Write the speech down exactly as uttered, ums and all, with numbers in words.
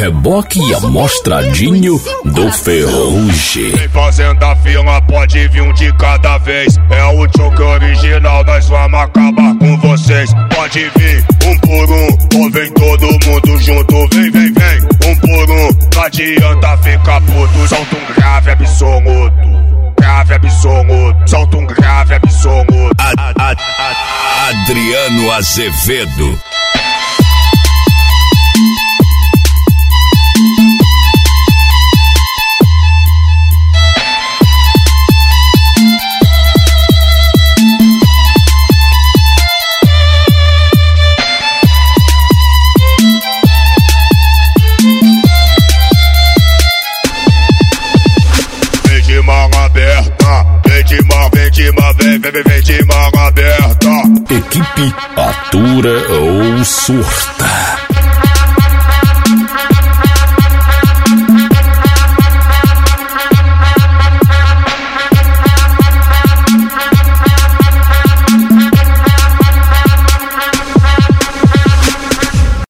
reboque e amostradinho do Ferrugem. Vem fazendo a fila, pode vir um de cada vez. É o choque original, nós vamos acabar com vocês. Pode vir um por um, ou vem todo mundo junto. Vem, vem, vem, um por um. Não adianta ficar puto, solta um grave absoluto. Grave absoluto, solta um grave absoluto. A, a, a, Adriano Azevedo. Vem, vem, vem de mão aberta. Equipe Atura ou Surta.